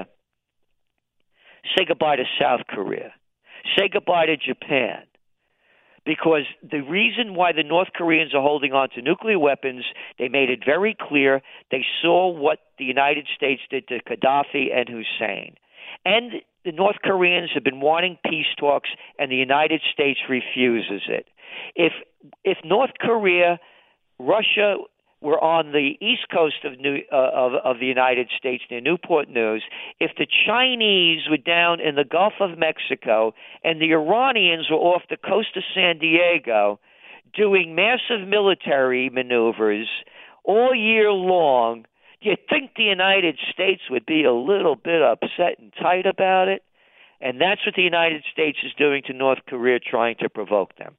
[SPEAKER 5] say goodbye to South Korea. Say goodbye to Japan. Because the reason why the North Koreans are holding on to nuclear weapons, they made it very clear. They saw what the United States did to Gaddafi and Hussein. And the North Koreans have been wanting peace talks, and the United States refuses it. If if North Korea, Russia were on the east coast of, New, uh, of, of the United States near Newport News, if the Chinese were down in the Gulf of Mexico and the Iranians were off the coast of San Diego doing massive military maneuvers all year long, do you think the United States would be a little bit upset and tight about it? And that's what the United States is doing to North Korea, trying to provoke them.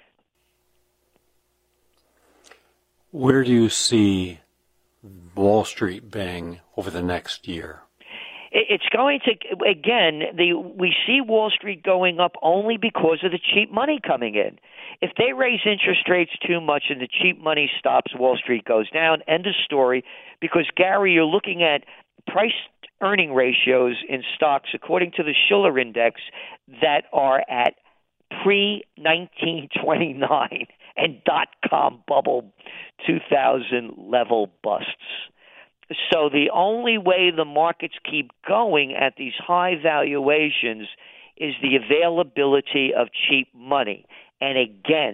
[SPEAKER 2] Where do you see Wall Street being over the next year?
[SPEAKER 5] It's going to, again, the, we see Wall Street going up only because of the cheap money coming in. If they raise interest rates too much and the cheap money stops, Wall Street goes down. End of story. Because, Gary, you're looking at price-earning ratios in stocks, according to the Shiller Index, that are at pre nineteen twenty-nine and dot-com bubble two thousand level busts. So the only way the markets keep going at these high valuations is the availability of cheap money. And again,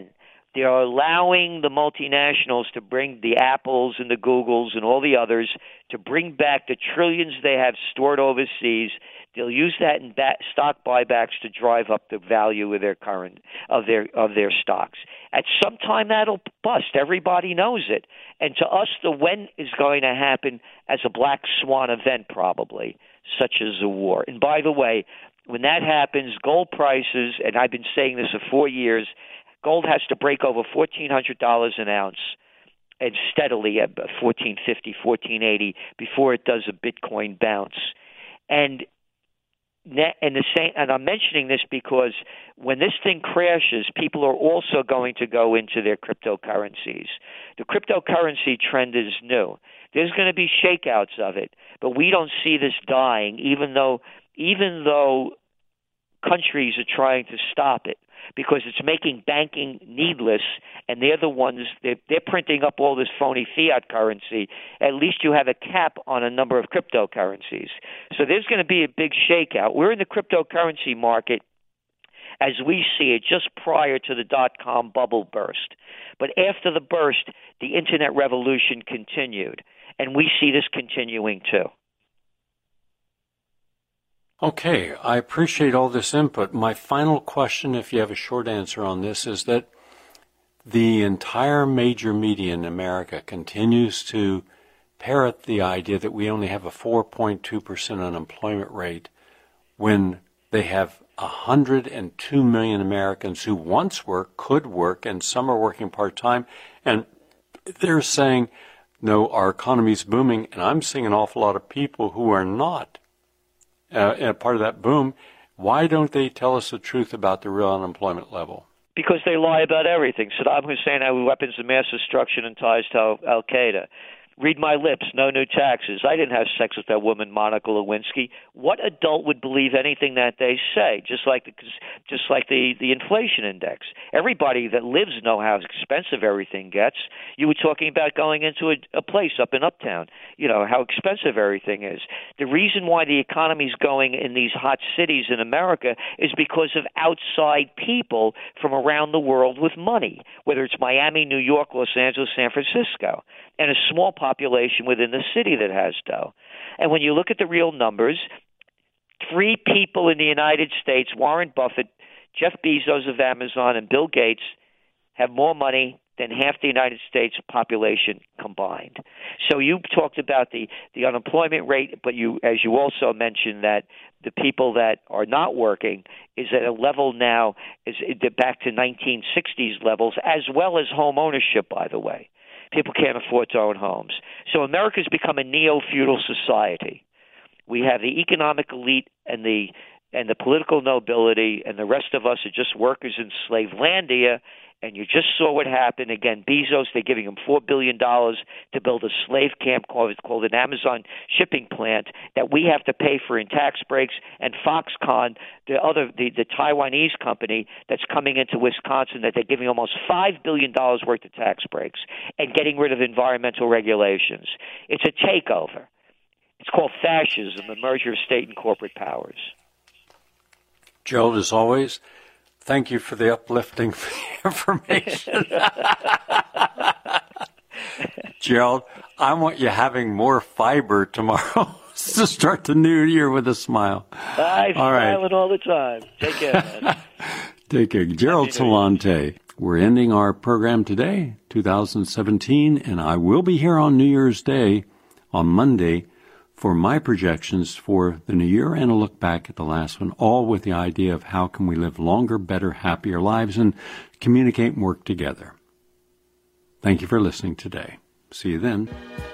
[SPEAKER 5] They are allowing the multinationals to bring the Apples and the Googles and all the others to bring back the trillions they have stored overseas. They'll use that in ba- stock buybacks to drive up the value of their current of their of their stocks. At some time, that'll bust. Everybody knows it. And to us, the when is going to happen as a black swan event, probably, such as a war. And by the way, when that happens, gold prices, and I've been saying this for four years, gold has to break over fourteen hundred dollars an ounce and steadily at fourteen fifty, fourteen eighty before it does a Bitcoin bounce. And and the same, and I'm mentioning this because when this thing crashes, people are also going to go into their cryptocurrencies. The cryptocurrency trend is new. There's going to be shakeouts of it, but we don't see this dying, even though even though countries are trying to stop it, because it's making banking needless, and they're the ones, they're, they're printing up all this phony fiat currency. At least you have a cap on a number of cryptocurrencies. So there's going to be a big shakeout. We're in the cryptocurrency market as we see it just prior to the dot-com bubble burst. But after the burst, the Internet revolution continued, and we see this continuing too.
[SPEAKER 2] Okay, I appreciate all this input. My final question, if you have a short answer on this, is that the entire major media in America continues to parrot the idea that we only have a four point two percent unemployment rate when they have one hundred two million Americans who once worked, could work, and some are working part-time. And they're saying, no, our economy's booming, and I'm seeing an awful lot of people who are not Uh, and part of that boom. Why don't they tell us the truth about the real unemployment level?
[SPEAKER 5] Because they lie about everything. Saddam Hussein had weapons of mass destruction and ties to Al Qaeda. Read my lips, no new taxes. I didn't have sex with that woman, Monica Lewinsky. What adult would believe anything that they say? Just like the, just like the, the inflation index. Everybody that lives know how expensive everything gets. You were talking about going into a, a place up in Uptown, you know, how expensive everything is. The reason why the economy's going in these hot cities in America is because of outside people from around the world with money, whether it's Miami, New York, Los Angeles, San Francisco, and a small population within the city that has dough. And when you look at the real numbers, three people in the United States, Warren Buffett, Jeff Bezos of Amazon, and Bill Gates, have more money than half the United States population combined. So you talked about the, the unemployment rate, but you, as you also mentioned, that the people that are not working is at a level now, is back to nineteen sixties levels, as well as home ownership, by the way. People can't afford to own homes. So America's become a neo-feudal society. We have the economic elite and the and the political nobility, and the rest of us are just workers in Slavelandia. And you just saw what happened. Again, Bezos, they're giving him four billion dollars to build a slave camp called, called an Amazon shipping plant that we have to pay for in tax breaks. And Foxconn, the other, the, the Taiwanese company that's coming into Wisconsin, that they're giving almost five billion dollars worth of tax breaks and getting rid of environmental regulations. It's a takeover. It's called fascism, the merger of state and corporate powers.
[SPEAKER 2] Gerald, as always, thank you for the uplifting information. Gerald, I want you having more fiber tomorrow to start the new year with a smile.
[SPEAKER 5] I'm
[SPEAKER 2] all
[SPEAKER 5] smiling
[SPEAKER 2] right.
[SPEAKER 5] all the time. Take care, man.
[SPEAKER 2] Take care. Gerald Celente. We're ending our program today, two thousand seventeen, and I will be here on New Year's Day on Monday for my projections for the new year and a look back at the last one, all with the idea of how can we live longer, better, happier lives and communicate and work together. Thank you for listening today. See you then.